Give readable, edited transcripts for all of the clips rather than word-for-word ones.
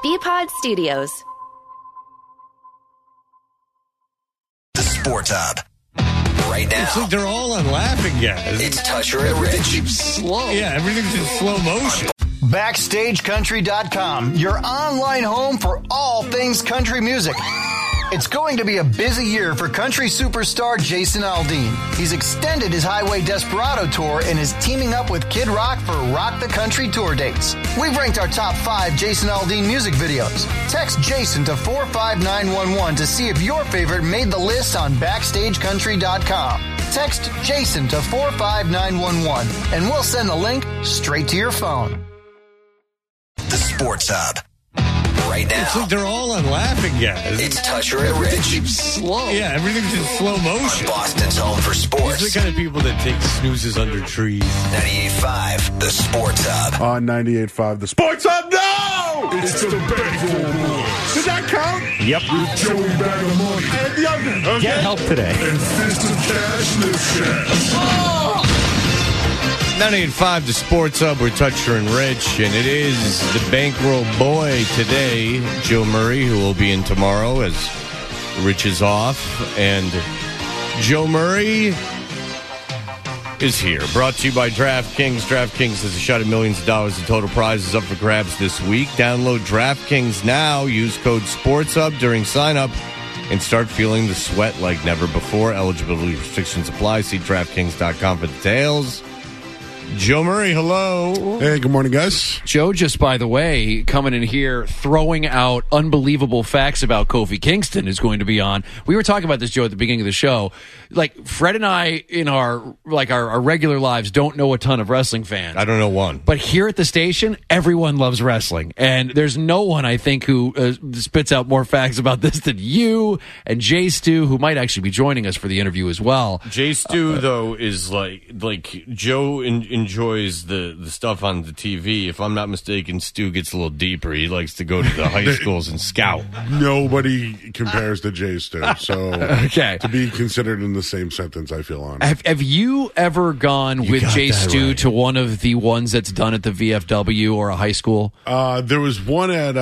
BPod Studios. The Sports Hub. Right now. It's like they're all on laughing gas. It's Toucher and Rich. Slow. Yeah, everything's in slow motion. BackstageCountry.com, your online home for all things country music. It's going to be a busy year for country superstar Jason Aldean. He's extended his Highway Desperado tour and is teaming up with Kid Rock for Rock the Country tour dates. We've ranked our top 5 Jason Aldean music videos. Text Jason to 45911 to see if your favorite made the list on BackstageCountry.com. Text Jason to 45911 and we'll send the link straight to your phone. The Sports Hub. Right now. It's like they're all on laughing gas. It's Toucher and Rich. Slow. Yeah, everything's in slow motion. On Boston's home for sports. These are the kind of people that take snoozes under trees. 98.5, The Sports Hub. On 98.5, The Sports Hub. No! It's the Bagel Boys. Does that count? Yep. With Joey Bag of Money. And the other. Okay. Get help today. And Fist of Cash, Lips Cash. Oh! 98.5, The Sports Hub. We're Toucher and Rich, and it is the Bankroll Boy today, Joe Murray, who will be in tomorrow as Rich is off. And Joe Murray is here. Brought to you by DraftKings. DraftKings has a shot at millions of dollars in total prizes up for grabs this week. Download DraftKings now. Use code SportsHub during sign-up and start feeling the sweat like never before. Eligibility restrictions apply. See DraftKings.com for details. Joe Murray, hello. Hey, good morning, guys. Joe, just by the way, coming in here, throwing out unbelievable facts about Kofi Kingston is going to be on. We were talking about this, Joe, at the beginning of the show. Like, Fred and I, in our regular lives, don't know a ton of wrestling fans. I don't know one. But here at the station, everyone loves wrestling. And there's no one, I think, who spits out more facts about this than you and Jay Stu, who might actually be joining us for the interview as well. Jay Stu, though, is like Joe enjoys the stuff on the TV. If I'm not mistaken, Stu gets a little deeper. He likes to go to the high schools and scout. Nobody compares to Jay Stu, so okay. To be considered in the same sentence, I feel honored. Have you ever gone with Jay Stu right. to one of the ones that's done at the VFW or a high school? There was one at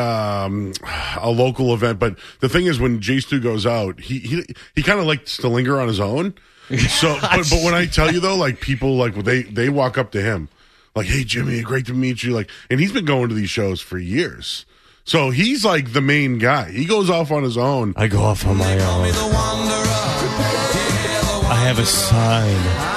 a local event, but the thing is, when Jay Stu goes out, he kind of likes to linger on his own. So, but when I tell you though, like people like they walk up to him, like, "Hey Jimmy, great to meet you." Like, and he's been going to these shows for years, so he's like the main guy. He goes off on his own. I go off on my own. I have a sign.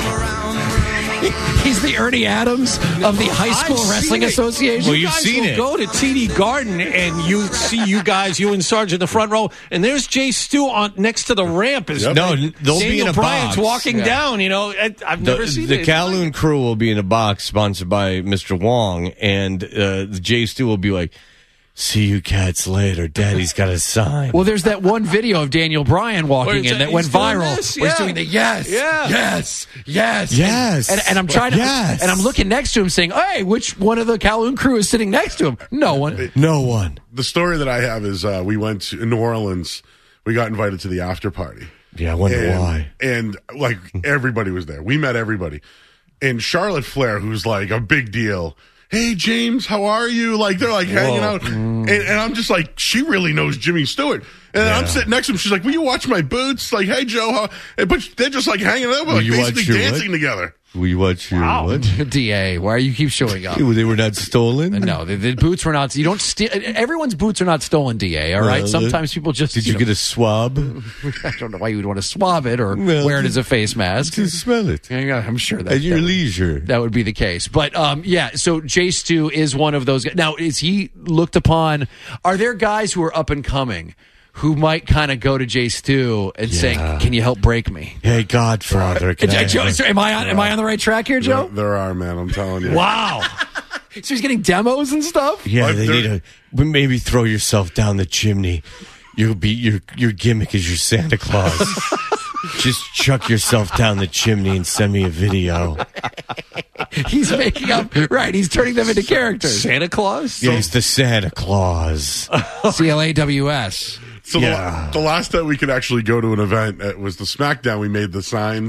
He's the Ernie Adams of the High School Wrestling Association. Well, you've seen it. Go to TD Garden and you see you guys, you and Sarge in the front row, and there's Jay Stu on next to the ramp. No, they'll be in a Bryant's box. walking down. You know, I've never seen the Kowloon crew will be in a box sponsored by Mr. Wong, and Jay Stu will be like, "See you cats later. Daddy's got a sign." Well, there's that one video of Daniel Bryan walking in that went viral. Where he's doing the yes. And I'm trying to, and I'm looking next to him saying, "Hey, which one of the Kowloon crew is sitting next to him?" No one. No one. The story that I have is we went to New Orleans. We got invited to the after party. Yeah, I wonder why. And like everybody was there. We met everybody. And Charlotte Flair, who's like a big deal. "Hey, James, how are you?" Like, they're like hanging out. And I'm just like, she really knows Jimmy Stewart. And I'm sitting next to him. She's like, "Will you watch my boots?" Like, "Hey, Joe." But they're just like hanging out, like basically dancing together. Will you watch your what? DA, why you keep showing up? They were not stolen? No, the boots were not. You don't steal. Everyone's boots are not stolen, DA, all right? Sometimes people just... Did you get a swab? I don't know why you would want to swab it or wear it as a face mask. To smell it. Yeah, I'm sure that... At your leisure. That would be the case. But, so Jay Stu is one of those guys. Now, is he looked upon... Are there guys who are up and coming who might kind of go to Jay Stu and say, "Can you help break me?" Hey, Godfather. Am I on the right track here, Joe? There are, man. I'm telling you. Wow. So he's getting demos and stuff? Yeah, they need maybe throw yourself down the chimney. Your gimmick is your Santa Claus. Just chuck yourself down the chimney and send me a video. He's making up, right? He's turning them into characters. Santa Claus? Yeah, he's the Santa Claus. CLAWS. So the last time we could actually go to an event, it was the SmackDown. We made the signs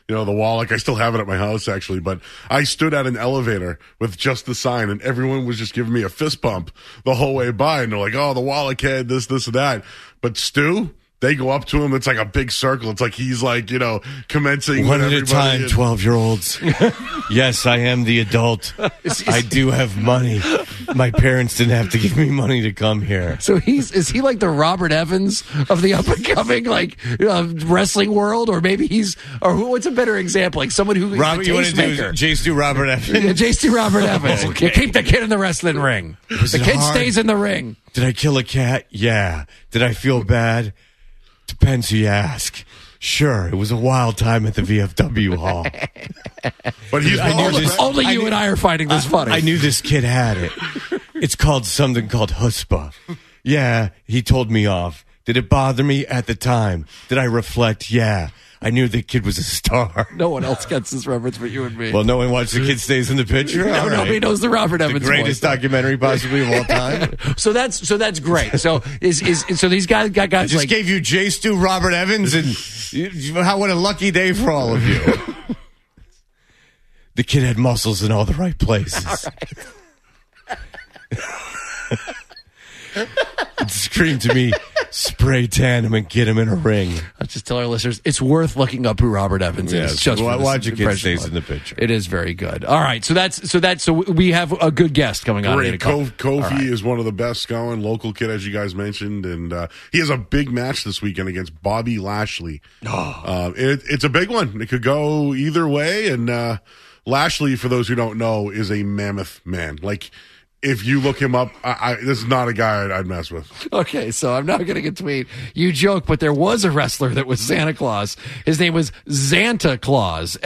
the Wallach. I still have it at my house, actually, but I stood at an elevator with just the sign, and everyone was just giving me a fist bump the whole way by, and they're like, oh, the Wallach head, this, and that. But Stu, they go up to him. It's like a big circle. It's like he's like, commencing. One at a time, 12-year-olds. Yes, I am the adult. I do have money. My parents didn't have to give me money to come here. So is he like the Robert Evans of the up and coming wrestling world, or maybe what's a better example? Like someone who Robert, you want to do J. Stu Robert Evans? Yeah, J. Stu Robert Evans. Okay. You keep the kid in the wrestling ring. The kid stays in the ring. Did I kill a cat? Yeah. Did I feel bad? Depends who you ask. Sure, it was a wild time at the VFW hall. But he's only you and I are finding this funny. I knew this kid had it. It's called something called chutzpah. Yeah, he told me off. Did it bother me at the time? Did I reflect? Yeah. I knew the kid was a star. No one else gets this reference but you and me. Well, no one watched The Kid Stays in the Picture? No, nobody knows the Robert Evans the greatest documentary possibly of all time. So that's great. So so these guys got I just gave you J. Stu Robert Evans, and what a lucky day for all of you. The kid had muscles in all the right places. It screamed to me, spray tan him and get him in a ring. I'll just tell our listeners, it's worth looking up who Robert Evans is. Just watch your Kid Stays in the Picture. It is very good. All right, so we have a good guest coming on. Great. Kofi is one of the best going, local kid, as you guys mentioned, and he has a big match this weekend against Bobby Lashley. It's a big one. It could go either way, and Lashley, for those who don't know, is a mammoth man. Like, if you look him up, this is not a guy I'd mess with. Okay, so I'm not getting a tweet. You joke, but there was a wrestler that was Santa Claus. His name was Xanta Claus,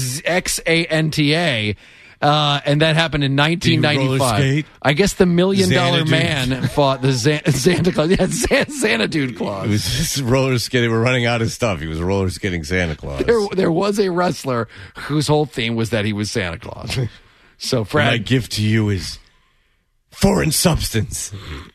Xanta, and that happened in 1995. I guess the $1 Million Man fought the Santa Claus. Yeah, Santa Dude Claus. It was just roller skating. We're running out of stuff. He was roller skating Santa Claus. There was a wrestler whose whole theme was that he was Santa Claus. So, Fred, my gift to you is foreign substance.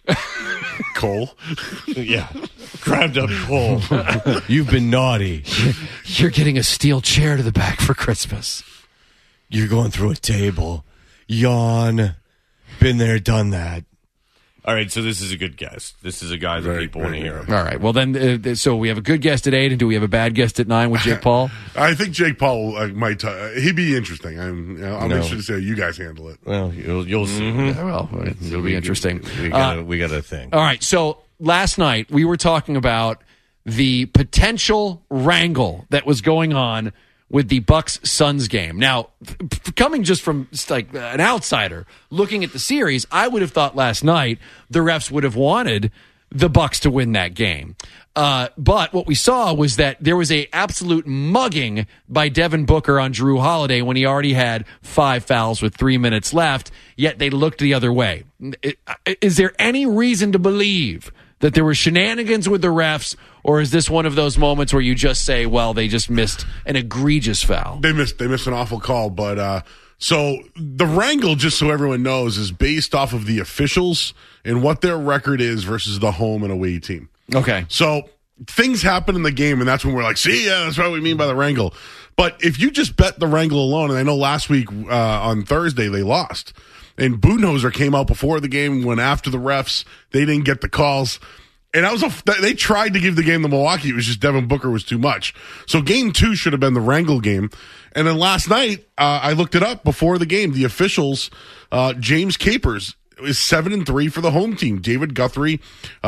Coal? Yeah. Grabbed up coal. You've been naughty. You're getting a steel chair to the back for Christmas. You're going through a table. Yawn. Been there, done that. All right, so this is a good guest. This is a guy that people want to hear. All right, well then, so we have a good guest at 8, and do we have a bad guest at 9 with Jake Paul? I think Jake Paul might. He'd be interesting. I'm interested to see how you guys handle it. Well, you'll see. Yeah, well, it'll be interesting. We got a thing. All right, so last night we were talking about the potential wrangle that was going on with the Bucks-Suns game. Now, coming just from like an outsider looking at the series, I would have thought last night the refs would have wanted the Bucks to win that game. But what we saw was that there was a absolute mugging by Devin Booker on Jrue Holiday when he already had 5 fouls with 3 minutes left, yet they looked the other way. Is there any reason to believe that there were shenanigans with the refs, or is this one of those moments where you just say, well, they just missed an egregious foul? They missed an awful call, but so the wrangle, just so everyone knows, is based off of the officials and what their record is versus the home and away team. Okay. So things happen in the game, and that's when we're like, see, yeah, that's what we mean by the wrangle. But if you just bet the wrangle alone, and I know last week on Thursday they lost, and Budenholzer came out before the game, went after the refs. They didn't get the calls. And they tried to give the game to Milwaukee. It was just Devin Booker was too much. So game 2 should have been the wrangle game. And then last night, I looked it up before the game. The officials, James Capers is 7-3 for the home team. David Guthrie,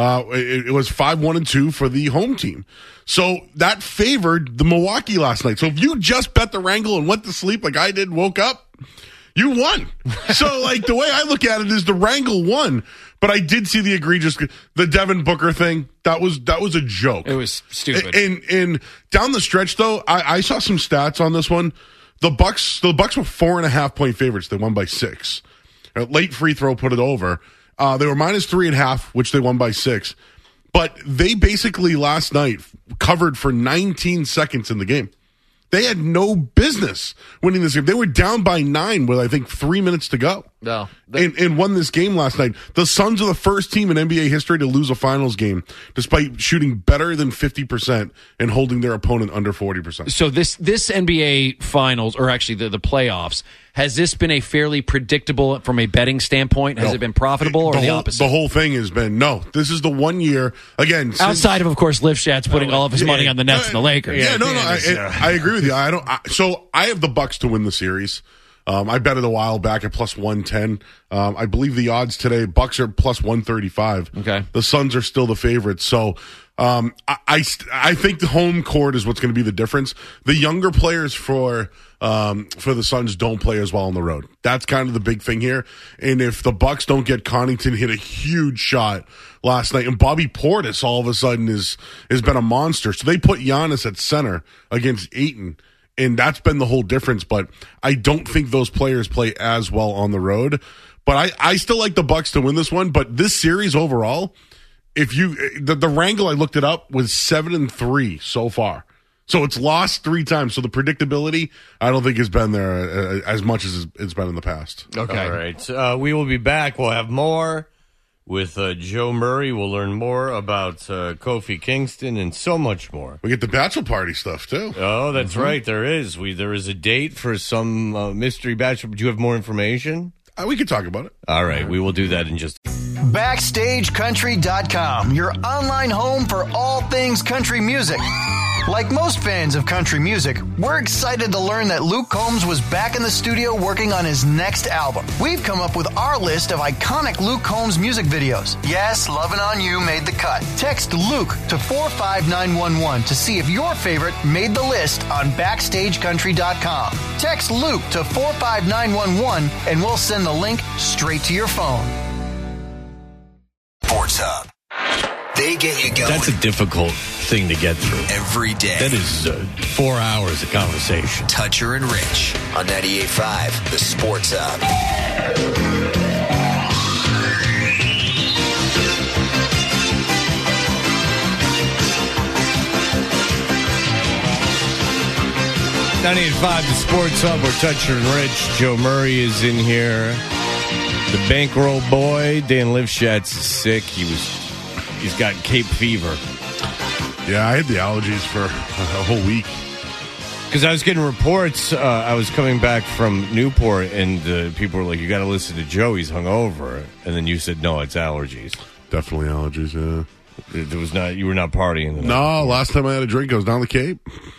it was 5-1-2 for the home team. So that favored the Milwaukee last night. So if you just bet the wrangle and went to sleep like I did, woke up, you won. So, like, the way I look at it is the wrangle won. But I did see the egregious, the Devin Booker thing. That was a joke. It was stupid. And down the stretch, though, I saw some stats on this one. The Bucks were 4.5-point favorites. They won by 6. Late free throw put it over. They were minus 3.5, which they won by 6. But they basically last night covered for 19 seconds in the game. They had no business winning this game. They were down by 9 with, I think, 3 minutes to go. No. And won this game last night. The Suns are the first team in NBA history to lose a finals game, despite shooting better than 50% and holding their opponent under 40%. So this NBA finals, or actually the playoffs, has this been a fairly predictable from a betting standpoint? Has it been profitable or the opposite? The whole thing has been, no, this is the 1 year, again. Outside of course, Lifshat's putting all of his money on the Nets and the Lakers. I agree with you. So I have the Bucks to win the series. I bet it a while back at plus 110. I believe the odds today, Bucks are plus 135. Okay. The Suns are still the favorites. So, I think the home court is what's going to be the difference. The younger players for the Suns don't play as well on the road. That's kind of the big thing here. And if the Bucks don't get Connaughton hit a huge shot last night, and Bobby Portis all of a sudden has been a monster. So they put Giannis at center against Ayton. And that's been the whole difference, but I don't think those players play as well on the road. But I still like the Bucks to win this one. But this series overall, the wrangle, I looked it up, was 7-3 so far. So it's lost 3 times. So the predictability, I don't think has been there as much as it's been in the past. Okay. All right. We will be back. We'll have more with Joe Murray. We'll learn more about Kofi Kingston and so much more. We get the bachelor party stuff, too. Oh, that's right. There is. There is a date for some mystery bachelor. Do you have more information? We could talk about it. All right. We will do that in just... BackstageCountry.com, your online home for all things country music. Like most fans of country music, we're excited to learn that Luke Combs was back in the studio working on his next album. We've come up with our list of iconic Luke Combs music videos. Yes, Lovin' On You made the cut. Text Luke to 45911 to see if your favorite made the list on BackstageCountry.com. Text Luke to 45911 and we'll send the link straight to your phone. Sports Hub. They get you going. That's a difficult thing to get through. Every day. That is 4 hours of conversation. Toucher and Rich on 98.5, the Sports Hub. 98.5, the Sports Hub. We're Toucher and Rich. Joe Murray is in here. The bankroll boy, Dan Lifshatz, is sick. He's got Cape fever. Yeah, I had the allergies for a whole week. Because I was getting reports. I was coming back from Newport, and people were like, "You got to listen to Joe. He's hungover." And then you said, "No, it's allergies." Definitely allergies. Yeah. It was not. You were not partying. No, last time I had a drink, I was down the Cape.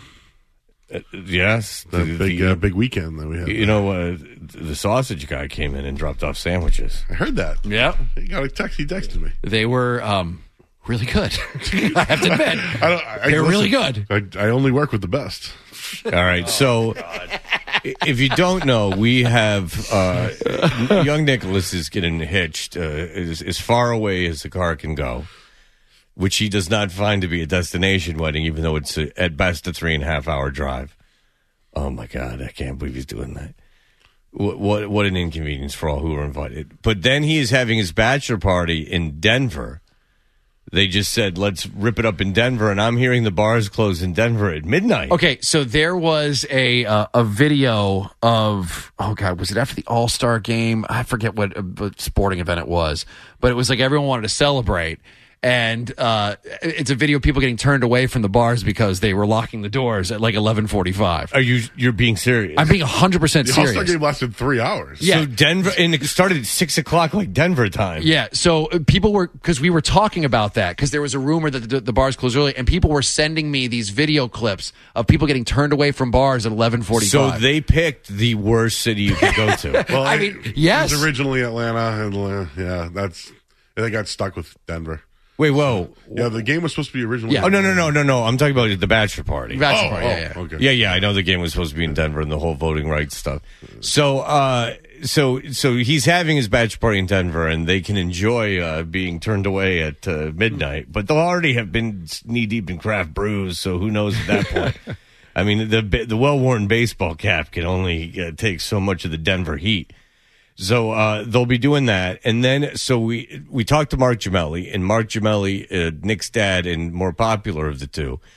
Yes, big weekend that we had. You know, the sausage guy came in and dropped off sandwiches. I heard that. Yeah, he got a text. He texted me. They were really good. I have to admit, they're really good. I only work with the best. All right, so if you don't know, we have young Nicholas is getting hitched as far away as the car can go, which he does not find to be a destination wedding, even though it's at best a 3.5 hour drive. Oh my God, I can't believe he's doing that. What an inconvenience for all who are invited. But then he is having his bachelor party in Denver. They just said, let's rip it up in Denver, and I'm hearing the bars close in Denver at midnight. Okay, so there was a video of, oh God, was it after the All-Star game? I forget what sporting event it was, but it was like everyone wanted to celebrate. And it's a video of people getting turned away from the bars because they were locking the doors at like 11:45. You're being serious? I'm being 100% serious. The All-Star game lasted 3 hours. Yeah. So Denver, and it started at 6 o'clock like Denver time. Yeah. So people were, because we were talking about that, because there was a rumor that the bars closed early, and people were sending me these video clips of people getting turned away from bars at 11:45. So they picked the worst city you could go to. Well, I mean, yes. It was originally Atlanta, and they got stuck with Denver. Wait, whoa. Yeah, the game was supposed to be originally. Yeah. Oh, no. I'm talking about the bachelor party. Bachelor party, yeah. Okay. Yeah, I know the game was supposed to be in Denver and the whole voting rights stuff. So he's having his bachelor party in Denver, and they can enjoy being turned away at midnight. But they'll already have been knee-deep in craft brews, so who knows at that point. I mean, the well-worn baseball cap can only take so much of the Denver heat. So they'll be doing that. And then, so we talked to Mark Gemelli, and Mark Gemelli, Nick's dad and more popular of the two,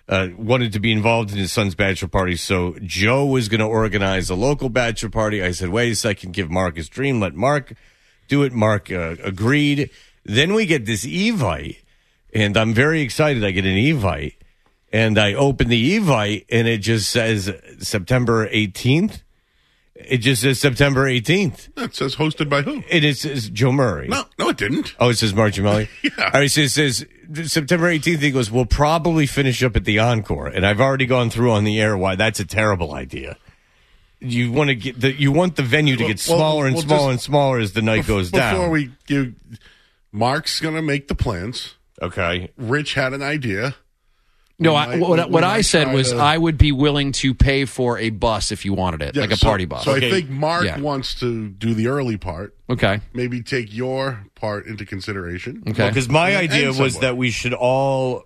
wanted to be involved in his son's bachelor party. So Joe was going to organize a local bachelor party. I said, wait a second, give Mark his dream. Let Mark do it. Mark agreed. Then we get this Evite, and I'm very excited. I get an Evite, and I open the Evite, and it just says September 18th. It just says September 18th. It says hosted by who? It says Joe Murray. No, it didn't. Oh, it says Mark Gemelli? Yeah. All right, so it says September 18th. He goes, we'll probably finish up at the Encore. And I've already gone through on the air why that's a terrible idea. You want to get you want the venue to get smaller and smaller and smaller as the night goes down. Before we do, Mark's going to make the plans. Okay. Rich had an idea. No, what I said was I would be willing to pay for a bus if you wanted it, like a party bus. So I think Mark wants to do the early part. Okay. Maybe take your part into consideration. Okay. Because my idea was that we should all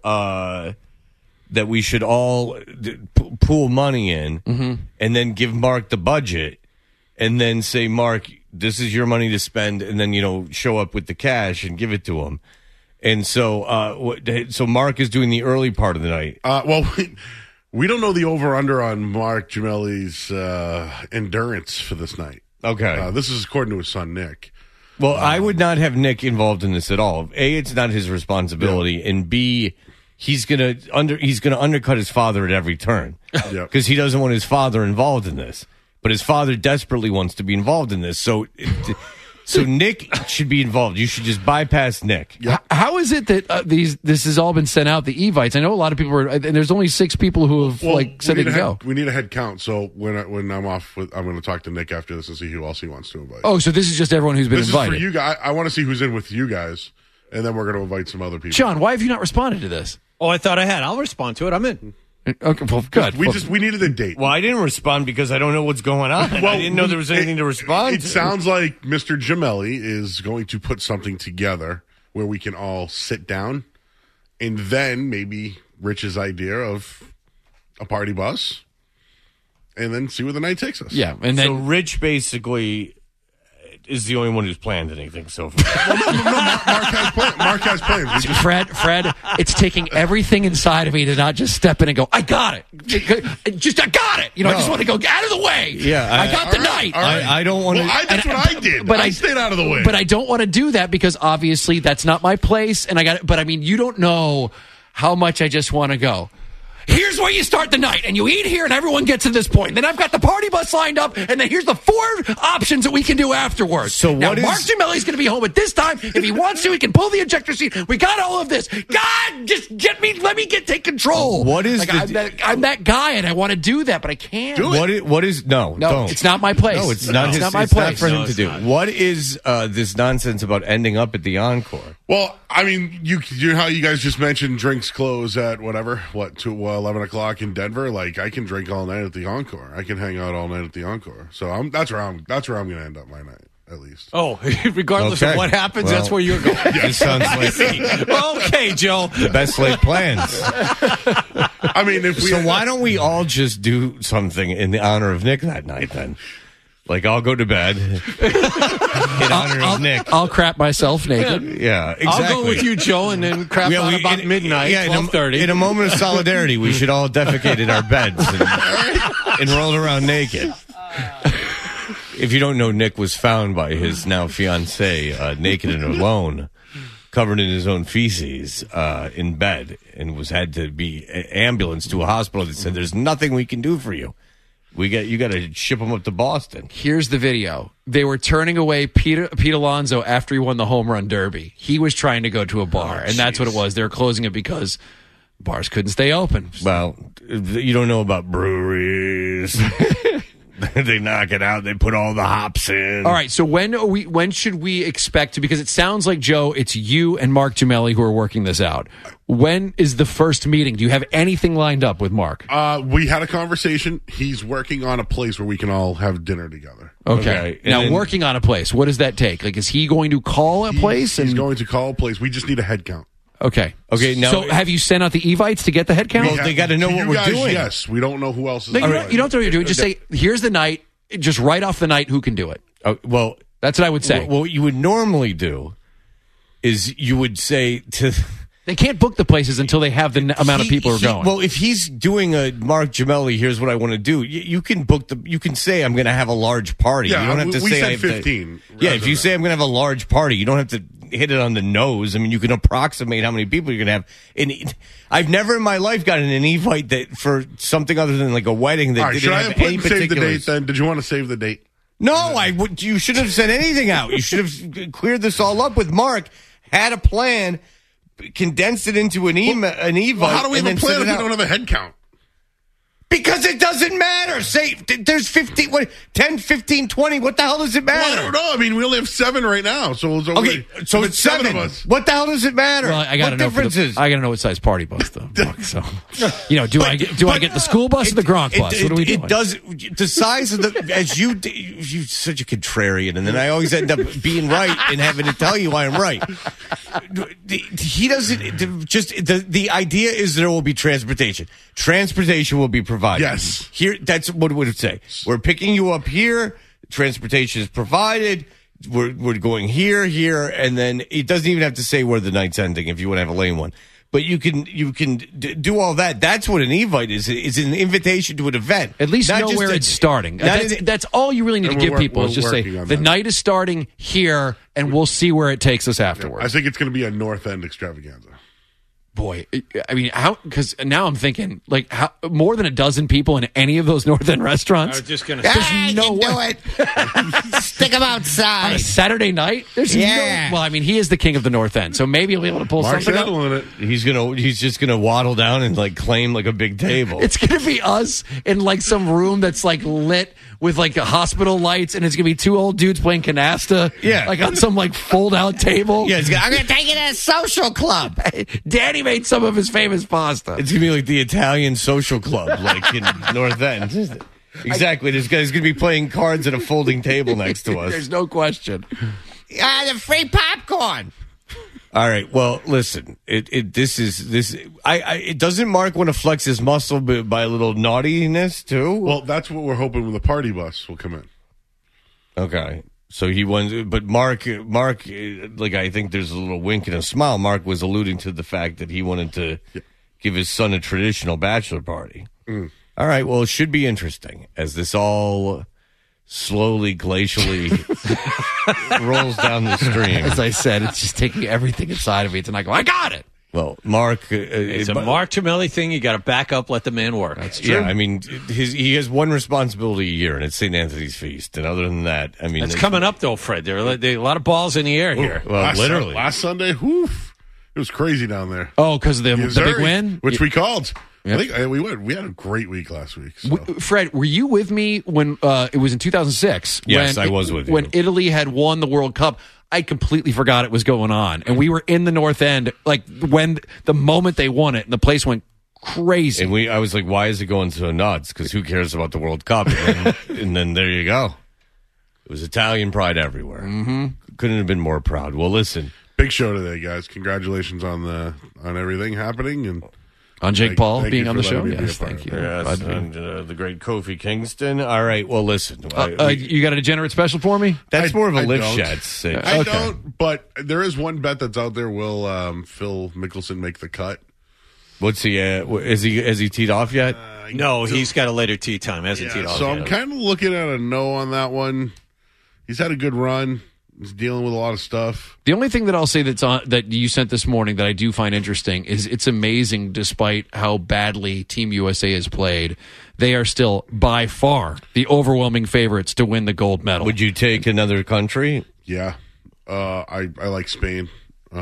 pool money in and then give Mark the budget and then say, Mark, this is your money to spend, and then show up with the cash and give it to him. And so Mark is doing the early part of the night. Well, we don't know the over-under on Mark Gemelli's endurance for this night. Okay. This is according to his son, Nick. Well, I would not have Nick involved in this at all. A, it's not his responsibility, and B, he's gonna undercut his father at every turn because he doesn't want his father involved in this. But his father desperately wants to be involved in this, so Nick should be involved. You should just bypass Nick. How is it that this has all been sent out, the Evites? I know a lot of people are, and there's only 6 people who have said they can go. We need a head count. So when I'm off, I'm going to talk to Nick after this and see who else he wants to invite. Oh, so this is just everyone who's been invited. This is for you guys. I want to see who's in with you guys, and then we're going to invite some other people. John, why have you not responded to this? Oh, I thought I had. I'll respond to it. I'm in. Okay, well, good. We needed a date. Well, I didn't respond because I don't know what's going on. I didn't know there was anything to respond to. It sounds like Mr. Gemelli is going to put something together where we can all sit down, and then maybe Rich's idea of a party bus, and then see where the night takes us. Yeah, and then so Rich basically is the only one who's planned anything so far. Mark has plans. Fred, it's taking everything inside of me to not just step in and go, I got it. I got it. I just want to go out of the way. Yeah, I got the night. I don't want to. Well, that's what I did. But I stayed out of the way. But I don't want to do that because obviously that's not my place. And I got it. But I mean, you don't know how much I just want to go. Here's where you start the night, and you eat here, and everyone gets to this point. Then I've got the party bus lined up, and then here's the 4 options that we can do afterwards. So now, Mark Gemelli's going to be home at this time. If he wants to, he can pull the ejector seat. We got all of this. God, just let me take control. What is I'm that guy, and I want to do that, but I can't. What is no, don't. It's not my place. No, it's not. It's not my place. place. Not for him to do. What is this nonsense about ending up at the Encore? Well, I mean, you how you guys just mentioned drinks close at 11 o'clock in Denver. Like, I can drink all night at the Encore. I can hang out all night at the Encore. So that's where I'm going to end up my night, at least. Oh, regardless of what happens, that's where you're going. This sounds like okay, Joe. The best laid plans. I mean, why don't we all just do something in the honor of Nick that night then? Like, I'll go to bed in honor of Nick. I'll crap myself naked. Yeah, exactly. I'll go with you, Joe, and then crap out about midnight, 12:30. In a moment of solidarity, we should all defecate in our beds and roll around naked. If you don't know, Nick was found by his now fiancée naked and alone, covered in his own feces, in bed, and had to be ambulanced to a hospital that said, "There's nothing we can do for you. You got to ship him up to Boston." Here's the video. They were turning away Pete Alonso after he won the home run derby. He was trying to go to a bar, and that's what it was. They were closing it because bars couldn't stay open. Well, you don't know about breweries. They knock it out. They put all the hops in. All right. So when should we expect to? Because it sounds like, Joe, it's you and Mark Gemelli who are working this out. When is the first meeting? Do you have anything lined up with Mark? We had a conversation. He's working on a place where we can all have dinner together. Okay. Now, working on a place, what does that take? Like, is he going to call a place? He's going to call a place. We just need a head count. Okay. Now, so have you sent out the Evites to get the head count? Well, they got to know what we're doing. Yes. We don't know who else is. No, you don't know what you're doing. Just say, here's the night. Just write off the night who can do it. Well, that's what I would say. What you would normally do is you would say to They can't book the places until they have the amount of people who are going. Well, if he's doing a Mark Gemelli, here's what I want to do. You can book you can say I'm going to have a large party. Yeah, you don't have to we say said I have 15. Yeah, if you say I'm going to have a large party, you don't have to hit it on the nose. I mean, you can approximate how many people you're going to have. And I've never in my life gotten an invite that for something other than like a wedding that All right, didn't should I have have put any and save the date particulars. then? Did you want to save the date? No, you should have said anything out. You should have cleared this all up with Mark. Had a plan, condensed it into an evite. Well, how do we and have a then plan sent if it we out. don't have a head count? Because it doesn't matter. Say there's 10, 15, 20. What the hell does it matter? Well, I don't know. I mean, we only have 7 right now, so it's only, Okay, so it's 7 of us. What the hell does it matter? Well, I gotta what know. differences? I gotta know what size party bus though. So, do I get the school bus or the Gronk bus? What are we doing? It does the size of the as you're such a contrarian, and then I always end up being right and having to tell you why I'm right. He doesn't just the idea is there will be transportation. Transportation will be provided. Yes. Here, that's what would it say. We're picking you up here. Transportation is provided. We're going here, and then it doesn't even have to say where the night's ending if you want to have a lane one. But you can do all that. That's what an evite is. It's an invitation to an event. At least Not know just where a- it's starting. That's all you really need to And give we're people is just say working on the that. night is starting here, and we'll see where it takes us afterwards. I think it's going to be a North End extravaganza. Boy, I mean, how? Because now I'm thinking, like, how more than a dozen people in any of those North End restaurants. I was just going to There's say. no way. Stick them On outside. a Saturday night? There's Yeah. no. Well, I mean, he is the king of the North End, so maybe he'll be able to pull Mark's something up. handling it. He's just gonna waddle down and like claim like a big table. It's gonna be us in like some room that's like lit with like hospital lights, and it's gonna be 2 old dudes playing canasta. Yeah. like on some like fold out table. Yeah, I'm gonna take you to a social club. Danny made some of his famous pasta. It's gonna be like the Italian social club, like in North End. Exactly. This guy's gonna be playing cards at a folding table next to us. There's no question. The free popcorn. All right. Well, listen. It doesn't Mark want to flex his muscle by a little naughtiness too? Well, that's what we're hoping when the party bus will come in. Okay. So he wants, but Mark, like I think there's a little wink and a smile. Mark was alluding to the fact that he wanted to give his son a traditional bachelor party. All right. Well, it should be interesting as this all slowly, glacially rolls down the stream. As I said, it's just taking everything inside of me tonight. I got it. Well, Mark, It's a Mark Gemelli thing. You got to back up, let the man work. That's yeah, I mean, he has one responsibility a year, and it's St. Anthony's Feast. And other than that, I mean, It's coming up, though, Fred. There are a lot of balls in the air here. Well, literally. Last Sunday, whoof, it was crazy down there. Oh, because of the Missouri, big win? which we called. Yep. I think we went. We had a great week last week. So. Fred, were you with me when it was in 2006? Yes, when I was with you. When Italy had won the World Cup, I completely forgot it was going on. And we were in the North End, like when the moment they won it, and the place went crazy. And I was like, why is it going so nuts? Because who cares about the World Cup? And then there you go. It was Italian pride everywhere. Mm-hmm. Couldn't have been more proud. Well, listen. Big show today, guys. Congratulations on everything happening and on Jake Paul thank being you on the for show? letting me be Yes, a part thank of you. it. Yes, and the great Kofi Kingston. All right, well, listen. You got a degenerate special for me? That's more of a I lift don't. shot. I don't, but there is one bet that's out there. Will Phil Mickelson make the cut? What's he? Has he teed off yet? No, he's got a later tee time. Hasn't teed off So yet. I'm kind of looking at a no on that one. He's had a good run. He's dealing with a lot of stuff. The only thing that I'll say that you sent this morning that I do find interesting is it's amazing, despite how badly Team USA has played, they are still by far the overwhelming favorites to win the gold medal. Would you take another country? Yeah, I like Spain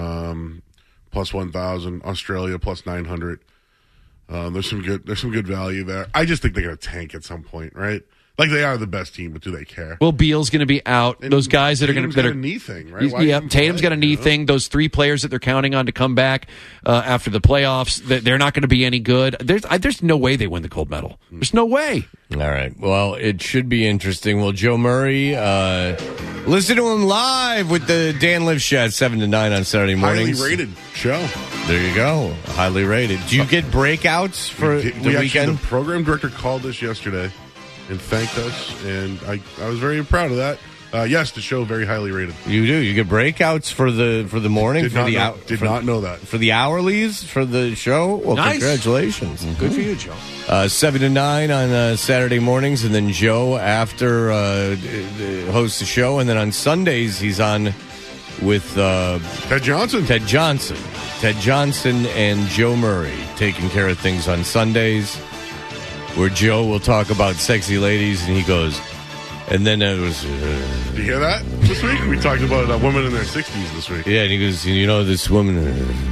plus 1,000, Australia plus 900. There's some good value there. I just think they're going to tank at some point, right? Like they are the best team, but do they care? Well, Beal's going to be out. And Those guys that are going Tatum's to got a knee thing, right? Why Yeah, even Tatum's play, got a knee you know? thing. Those 3 players that they're counting on to come back after the playoffs, they're not going to be any good. There's no way they win the gold medal. There's no way. All right. Well, it should be interesting. Well, Joe Murray, listen to him live with the Dan Liv Show at 7 to 9 on Saturday mornings. Highly rated show. There you go. Highly rated. Do you get breakouts for the Actually, weekend? the program director called us yesterday and thanked us, and I was very proud of that. Yes, the show very highly rated. You do. You get breakouts for the morning. Did not know that. For the hourlies for the show. Well, Nice. Congratulations. Good for you, Joe. 7 to 9 on Saturday mornings, and then Joe after hosts the show, and then on Sundays he's on with Ted Johnson. Ted Johnson and Joe Murray taking care of things on Sundays, where Joe will talk about sexy ladies, and he goes, and then it was... Did you hear that this week? We talked about women in their 60s this week. Yeah, and he goes, this woman...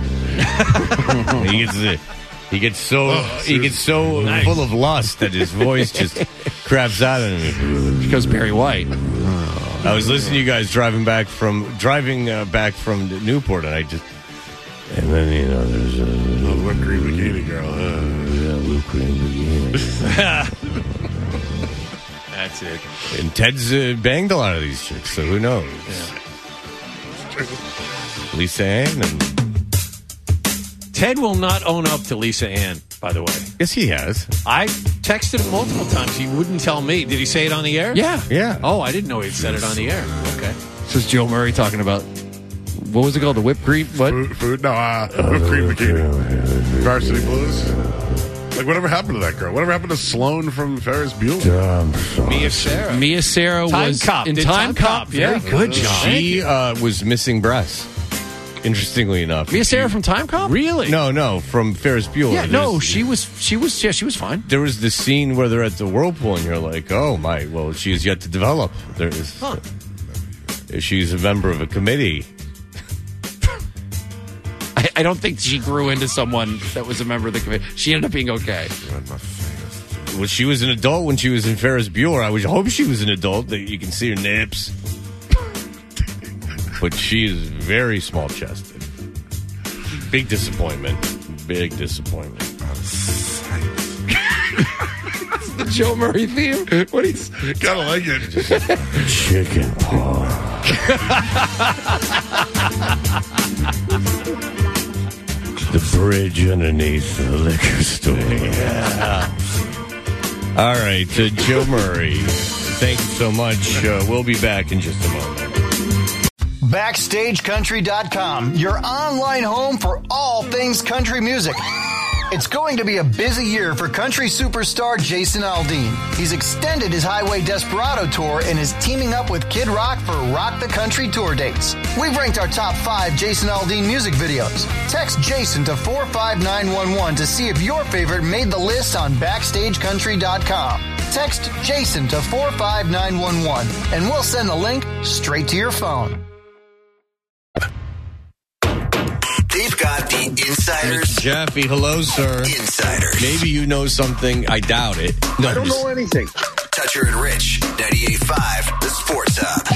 he gets so full of lust that his voice just craps out of him. Because Barry White. I was listening to you guys driving back from Newport, and then there's a Whipped cream bikini girl. whipped cream bikini. That's it. And Ted's banged a lot of these chicks, so who knows? Yeah. Lisa Ann and Ted will not own up to Lisa Ann, by the way. yes, he has. I texted him multiple times. He wouldn't tell me. Did he say it on the air? Yeah. Oh, I didn't know he'd said it on the air. Okay. This is Joe Murray talking about, what was it called? The whipped cream? What? Food? No, whipped cream bikini. Varsity Blues. Like, whatever happened to that girl? Whatever happened to Sloane from Ferris Bueller? Mia Sarah Time was Cop. in Did Time Cop. Very good job. She was missing breasts. Interestingly enough, Mia Sarah from Time Cop? Really? No, from Ferris Bueller. Yeah, no, There's- she was fine. There was the scene where they're at the whirlpool, and you're like, "Oh my!" Well, she is yet to develop. There is. She's a member of a committee. I don't think she grew into someone that was a member of the committee. She ended up being okay. Well, she was an adult when she was in Ferris Bueller. I hope she was an adult that you can see her nips. But she is very small chested. Big disappointment. The Joe Murray theme? What is Gotta like it. chicken paw. The bridge underneath the liquor store. Yeah. All right, Joe Murray. Thank you so much. We'll be back in just a moment. BackstageCountry.com, your online home for all things country music. It's going to be a busy year for country superstar Jason Aldean. He's extended his Highway Desperado tour and is teaming up with Kid Rock for Rock the Country tour dates. We've ranked our top 5 Jason Aldean music videos. Text Jason to 45911 to see if your favorite made the list on BackstageCountry.com. Text Jason to 45911 and we'll send the link straight to your phone. They've got the insiders. Jeffy, hello, sir. Insiders. Maybe you know something. I doubt it. No, I don't know anything. Toucher and Rich, 98.5, the Sports Hub.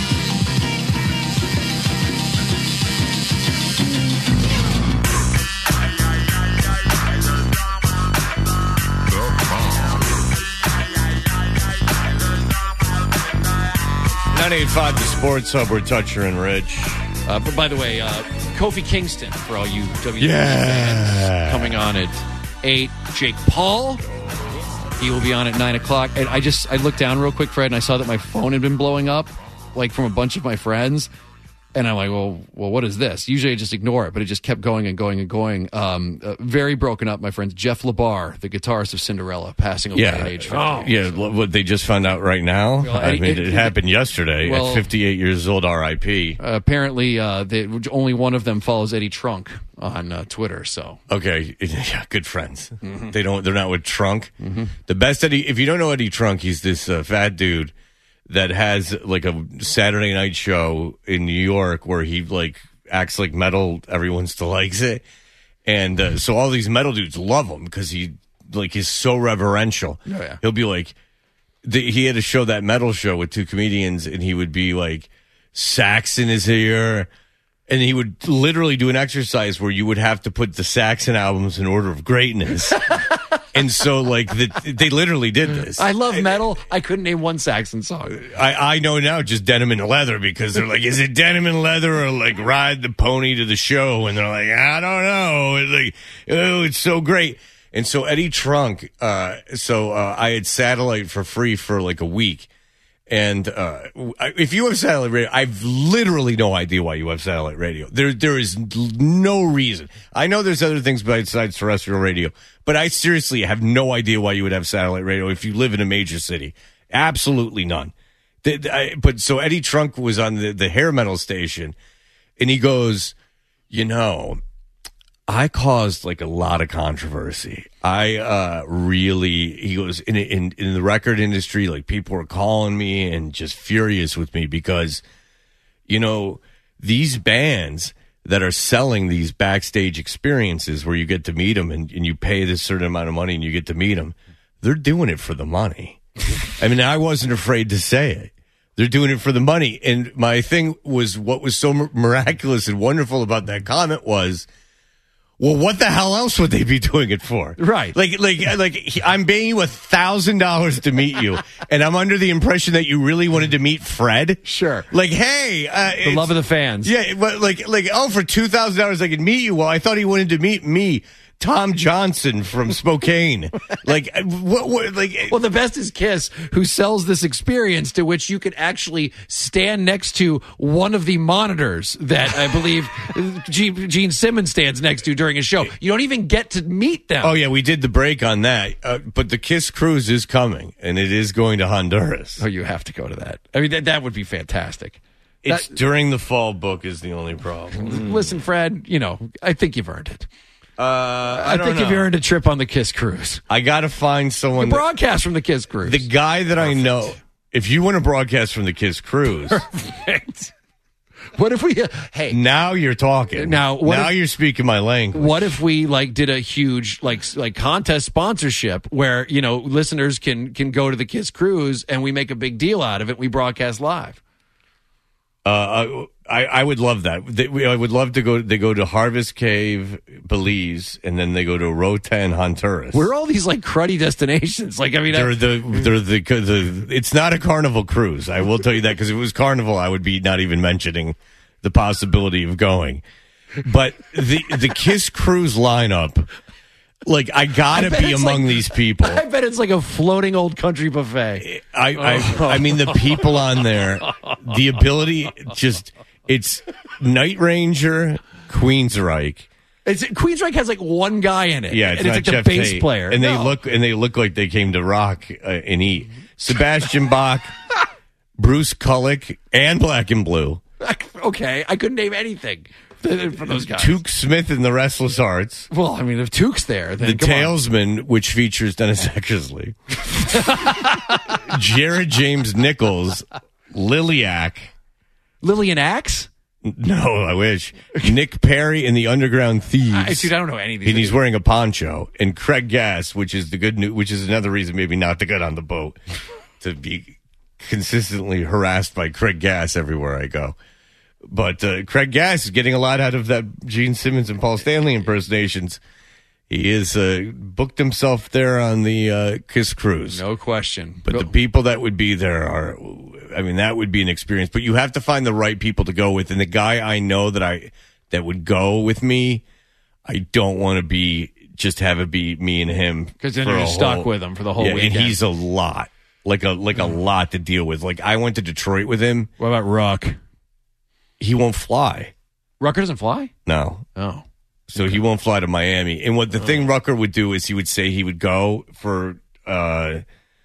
.985 the Sports Hub. We're Toucher and Rich. But by the way, Kofi Kingston, for all you WWE Yeah. fans, coming on at 8. Jake Paul, he will be on at 9 o'clock. And I looked down real quick, Fred, and I saw that my phone had been blowing up, like from a bunch of my friends. And I'm like, well, what is this? Usually I just ignore it, but it just kept going and going and going. Very broken up, my friends. Jeff LaBar, the guitarist of Cinderella, passing away at age 50. Yeah, what they just found out right now? Well, I mean, it happened yesterday at 58 years old, R.I.P. Apparently, only one of them follows Eddie Trunk on Twitter. So Okay, yeah, good friends. They're not with Trunk. The best Eddie, if you don't know Eddie Trunk, he's this fat dude that has like a Saturday night show in New York where he like acts like metal. Everyone still likes it. And so all these metal dudes love him because he like is so reverential. Oh, yeah. He'll be like, he had to show that metal show with 2 comedians and he would be like sax in his ear. And he would literally do an exercise where you would have to put the Saxon albums in order of greatness. And so, like, they literally did this. I love metal. I couldn't name one Saxon song. I know now just Denim and Leather because they're like, is it Denim and Leather or like Ride the Pony to the Show? And they're like, I don't know. It's like, oh, it's so great. And so Eddie Trunk, I had satellite for free for like a week. And if you have satellite radio, I've literally no idea why you have satellite radio. There is no reason. I know there's other things besides terrestrial radio, but I seriously have no idea why you would have satellite radio if you live in a major city. Absolutely none. But so Eddie Trunk was on the hair metal station, and he goes, I caused like a lot of controversy. He goes, in the record industry, like people were calling me and just furious with me because, these bands that are selling these backstage experiences where you get to meet them and you pay this certain amount of money and you get to meet them, they're doing it for the money. I mean, I wasn't afraid to say it. They're doing it for the money. And my thing was, what was so miraculous and wonderful about that comment was, well, what the hell else would they be doing it for? Right. Like I'm paying you $1,000 to meet you, and I'm under the impression that you really wanted to meet Fred. Sure. Like, hey, the love of the fans. Yeah, but for $2,000 I could meet you. Well, I thought he wanted to meet me, Tom Johnson from Spokane. Like, what? Like, well, the best is Kiss, who sells this experience to which you could actually stand next to one of the monitors that I believe Gene Simmons stands next to during a show. You don't even get to meet them. Oh yeah, we did the break on that. But the Kiss cruise is coming, and it is going to Honduras. Oh, you have to go to that. I mean, that would be fantastic. It's during the fall book is the only problem. Listen, Fred, I think you've earned it. I think you've earned a trip on the Kiss cruise. I got to find someone. Broadcast from the Kiss cruise. The guy that I know. If you want to broadcast from the Kiss cruise. Perfect. What if we? Hey, now you're talking. Now you're speaking my language. What if we did a huge contest sponsorship where listeners can go to the Kiss cruise and we make a big deal out of it. We broadcast live. I would love that. I would love to go. They go to Harvest Cave, Belize, and then they go to Rotan, Honduras. Where are all these cruddy destinations? They're the. It's not a Carnival cruise. I will tell you that, because if it was Carnival, I would be not even mentioning the possibility of going. But the Kiss cruise lineup. I gotta be among these people. I bet it's like a floating old country buffet. I mean, the people on there, the ability, it's Night Ranger, Queensryche. Queensryche has one guy in it. Yeah, it's like Jeff the bass Tate. player, and they look like they came to rock and eat. Sebastian Bach, Bruce Kulick, and Black and Blue. Okay, I couldn't name anything for those guys. Took Smith and the Restless Hearts. Well, I mean, if Took's there, then The Talesman, which features Dennis Eckersley. Jared James Nichols, Liliac. Lillian Axe? No, I wish. Nick Perry and the Underground Thieves. Dude, I don't know any of these. And he's wearing a poncho. And Craig Gass, which is the good news, which is another reason maybe not to get on the boat, to be consistently harassed by Craig Gass everywhere I go. But Craig Gass is getting a lot out of that Gene Simmons and Paul Stanley impersonations. He is booked himself there on the Kiss cruise. No question. But the people that would be there are, that would be an experience. But you have to find the right people to go with. And the guy I know that would go with me, I don't want to have it be me and him. Because then you're stuck with him for the whole weekend. And he's a lot. A lot to deal with. I went to Detroit with him. What about Ruck? He won't fly. Rucker doesn't fly? No. Oh. So he won't fly to Miami. And what the thing Rucker would do is he would say he would go for a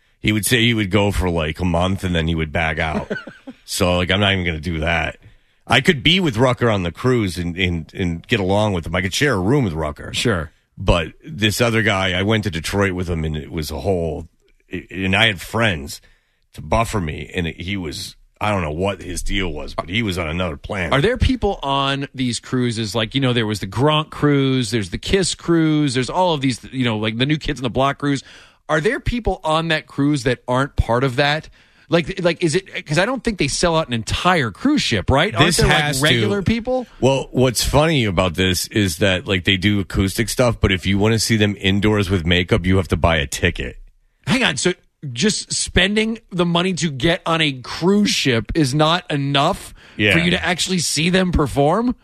month and then he would bag out. So I'm not even going to do that. I could be with Rucker on the cruise and get along with him. I could share a room with Rucker. Sure. But this other guy, I went to Detroit with him and it was and I had friends to buffer me, and he was, I don't know what his deal was, but he was on another planet. Are there people on these cruises, there was the Gronk cruise, there's the Kiss cruise, there's all of these, the New Kids on the Block cruise. Are there people on that cruise that aren't part of that? Is it, because I don't think they sell out an entire cruise ship, right? Aren't there regular people? Well, what's funny about this is that they do acoustic stuff, but if you want to see them indoors with makeup, you have to buy a ticket. Hang on, so just spending the money to get on a cruise ship is not enough for you to actually see them perform?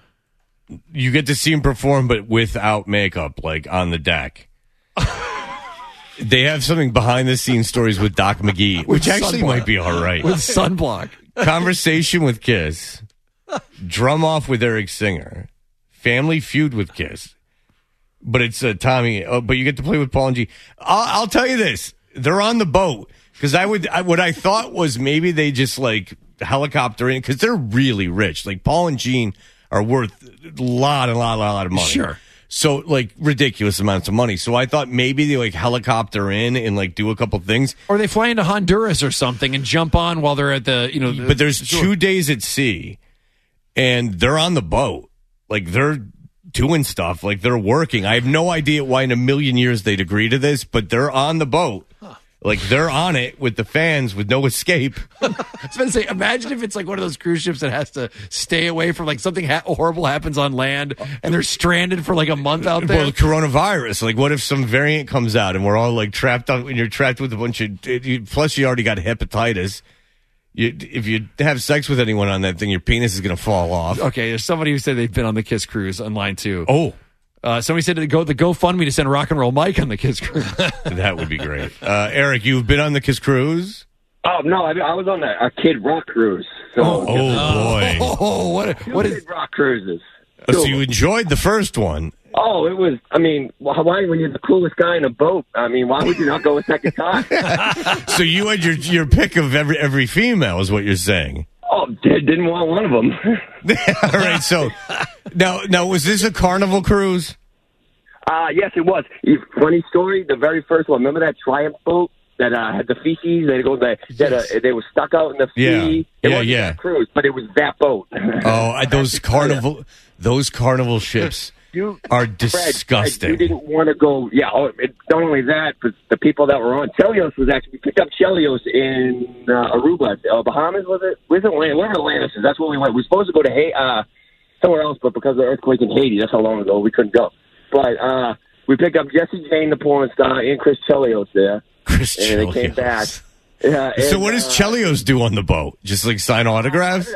You get to see them perform, but without makeup, on the deck. They have something behind the scenes stories with Doc McGee, which actually sunblock. might be all right. With sunblock. Conversation with Kiss. Drum off with Eric Singer. Family Feud with Kiss. But it's Tommy. But you get to play with Paul and G. I'll tell you this. They're on the boat. Because what I thought was maybe they just like helicopter in. Because they're really rich. Like Paul and Gene are worth a lot of money. Sure. So, like, ridiculous amounts of money. So I thought maybe they, like, helicopter in and, like, do a couple things. Or they fly into Honduras or something and jump on while they're at the, But there's 2 days at sea, and they're on the boat. Like, they're doing stuff. Like, they're working. I have no idea why in a million years they'd agree to this, but they're on the boat. Like, they're on it with the fans with no escape. I was going to say, imagine if it's like one of those cruise ships that has to stay away from like something horrible happens on land and they're stranded for like a month out there. Well, the coronavirus. Like, what if some variant comes out and we're all like trapped out and you're trapped with a bunch of, plus you already got hepatitis. If you have sex with anyone on that thing, your penis is going to fall off. Okay, there's somebody who said they've been on the Kiss cruise online too. Oh. Somebody said the GoFundMe to send Rock and Roll Mike on the Kiss cruise. That would be great. Eric, you've been on the Kiss cruise? Oh, no, I was on a Kid Rock cruise. So Oh, boy. Oh, what is Kid Rock cruises. So you enjoyed the first one. Oh, it was, I mean, why, when you're the coolest guy in a boat, I mean, why would you not go a second time? So you had your pick of every female is what you're saying. Oh, didn't want one of them. All right, so now was this a Carnival cruise? Yes, it was. Funny story, the very first one. Remember that Triumph boat that had the feces? They were stuck out in the sea. It wasn't that cruise, but it was that boat. Oh, those Carnival ships are disgusting. Fred, you didn't want to go. Yeah, not only that, but the people that were on Chelios was actually, we picked up Chelios in Aruba, Bahamas, was it? Wherever Atlantis is. That's where we went. We were supposed to go to somewhere else, but because of the earthquake in Haiti, that's how long ago we couldn't go. But we picked up Jesse Jane, the porn star, and Chris Chelios there. And they came back. So what does Chelios do on the boat? Just like sign autographs?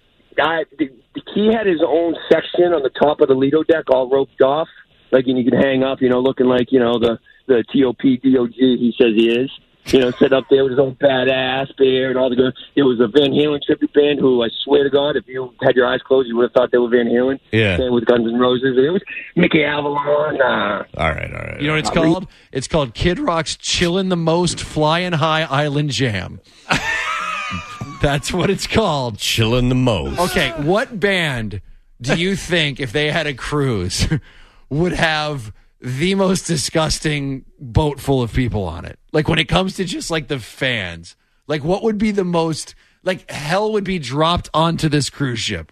He had his own section on the top of the Lido deck, all roped off, like, and you can hang up, looking like, the TOP-DOG he says he is. Set up there with his own badass bear and all the good. It was a Van Halen tribute band who, I swear to God, if you had your eyes closed, you would have thought they were Van Halen. Yeah. Same with Guns N' Roses. It was Mickey Avalon. All right. You know what it's called? It's called Kid Rock's Chillin' the Most Flying High Island Jam. That's what it's called. Chillin' the most. Okay, what band do you think, if they had a cruise, would have the most disgusting boat full of people on it? Like, when it comes to just, like, the fans. Like, what would be the most, like, hell would be dropped onto this cruise ship?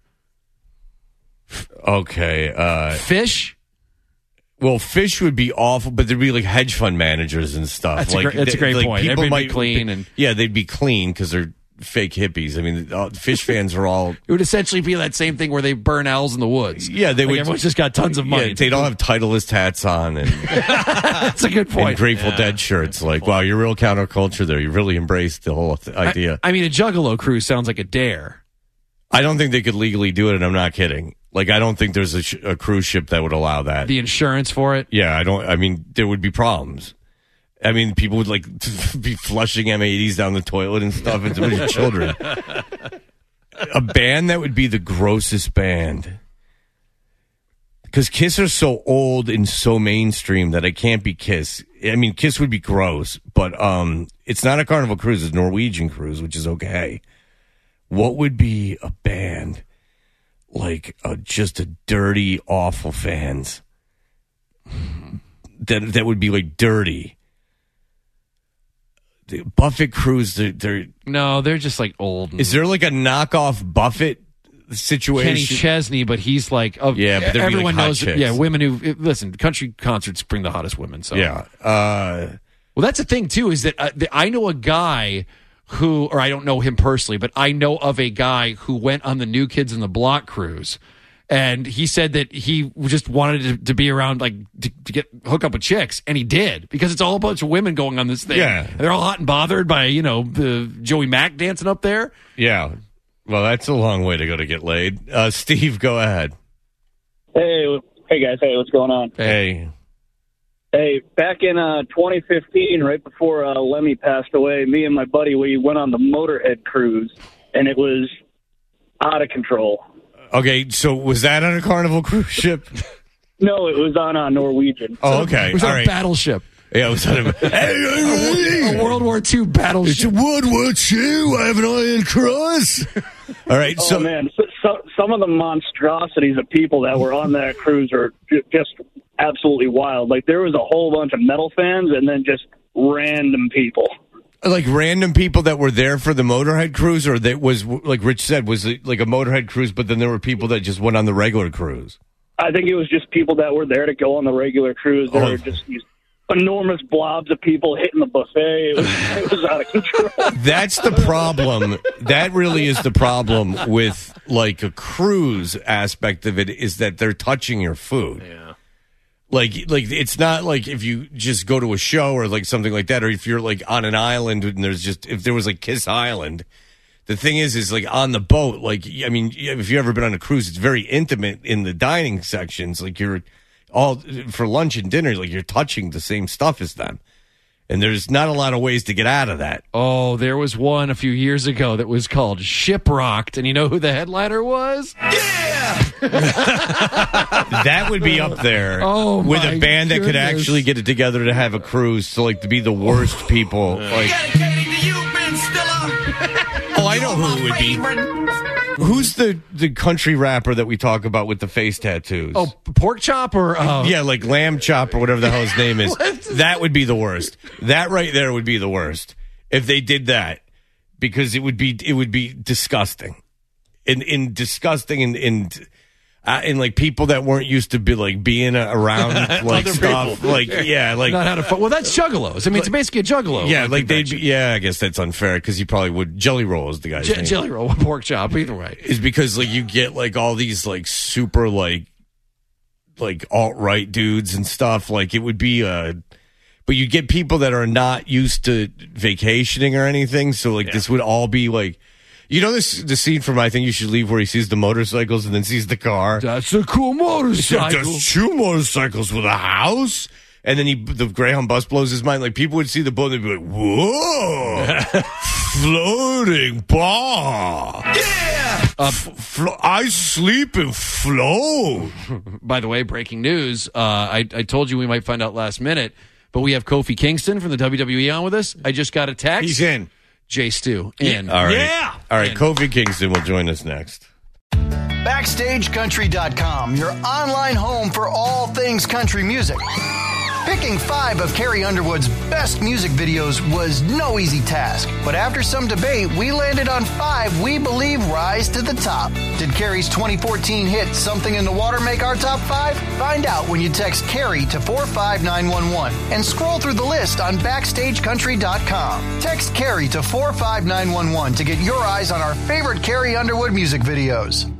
Okay. Fish? Well, Fish would be awful, but there'd be, like, hedge fund managers and stuff. That's a great point. People Everybody be clean. And yeah, they'd be clean because they're fake hippies. I mean, Fish fans are all... It would essentially be that same thing where they burn owls in the woods. Yeah, they would... Everyone's just got tons of money. Yeah, they'd all have Titleist hats on and... That's a good point. And Grateful Dead shirts. Like, wow, you're real counterculture there. You really embraced the whole idea. I mean, a Juggalo cruise sounds like a dare. I don't think they could legally do it, and I'm not kidding. Like, I don't think there's a cruise ship that would allow that. The insurance for it? Yeah, I mean, there would be problems. I mean, people would, like, be flushing M80s down the toilet and stuff into their children. A band that would be the grossest band. Because Kiss are so old and so mainstream that it can't be Kiss. I mean, Kiss would be gross, but it's not a Carnival cruise. It's a Norwegian cruise, which is okay. What would be a band like just a dirty, awful fans that would be like dirty? The Buffett cruise, they're just like old. Is there like a knockoff Buffett situation? Kenny Chesney, but he's like, but everyone knows. chicks. Yeah, women who listen. Country concerts bring the hottest women. So yeah. Well, that's the thing too. Is that I know a guy who, or I don't know him personally, but I know of a guy who went on the New Kids on the Block cruise. And he said that he just wanted to be around, like, to hook up with chicks. And he did, because it's all a bunch of women going on this thing. Yeah. They're all hot and bothered by, the Joey Mack dancing up there. Yeah. Well, that's a long way to go to get laid. Steve, go ahead. Hey guys. Hey, what's going on? Hey. Hey, back in 2015, right before Lemmy passed away, me and my buddy, we went on the Motorhead cruise, and it was out of control. Okay, so was that on a Carnival cruise ship? No, it was on Norwegian. Oh, okay. It was All on right. a battleship. Yeah, it was on A World War II battleship. World War II. I have an Iron Cross. All right. Oh, man. So, some of the monstrosities of people that were on that cruise are just absolutely wild. Like, there was a whole bunch of metal fans and then just random people. Like random people that were there for the Motorhead cruise, or that was, like Rich said, was it like a Motorhead cruise, but then there were people that just went on the regular cruise? I think it was just people that were there to go on the regular cruise. There were just these enormous blobs of people hitting the buffet. It was out of control. That's the problem. That really is the problem with like a cruise aspect of it, is that they're touching your food. Yeah. Like it's not like if you just go to a show or like something like that, or if you're like on an island and there's just, if there was like Kiss Island. The thing is like on the boat, like, I mean, if you've ever been on a cruise, it's very intimate in the dining sections. Like you're all for lunch and dinner, like you're touching the same stuff as them. And there's not a lot of ways to get out of that. Oh, there was one a few years ago that was called Shiprocked, and you know who the headliner was? That would be up there with a band that could actually get it together to have a cruise to like to be the worst people. Like, oh, I know who it would be. Who's the country rapper that we talk about with the face tattoos? Oh, Pork Chop or yeah, like Lamb Chop or whatever the hell his name is. That would be the worst. That right there would be the worst if they did that, because it would be disgusting, in disgusting and like people that weren't used to be like being around like stuff people. like like not how to fun. Well, that's juggalos. I mean, it's basically a juggalo. Yeah, like they'd be, I guess that's unfair because you probably would. Jelly Roll is the guy's name. Jelly Roll, Pork Chop, either way. Is because like you get like all these like super like alt-right dudes and stuff. Like it would be but you get people that are not used to vacationing or anything. So like this would all be like, you know, the scene from I Think You Should Leave where he sees the motorcycles and then sees the car. That's a cool motorcycle. There's two motorcycles with a house. And then the Greyhound bus blows his mind. Like people would see the boat and they'd be like, whoa, floating bar. Yeah. I sleep and float. By the way, breaking news. I told you we might find out last minute, but we have Kofi Kingston from the WWE on with us. I just got a text. He's in. Jay Stu in. All right. Yeah. All right. Kofi Kingston will join us next. BackstageCountry.com, your online home for all things country music. Picking 5 of Carrie Underwood's best music videos was no easy task, but after some debate, we landed on 5 we believe rise to the top. Did Carrie's 2014 hit Something in the Water make our top 5? Find out when you text Carrie to 45911 and scroll through the list on BackstageCountry.com. Text Carrie to 45911 to get your eyes on our favorite Carrie Underwood music videos.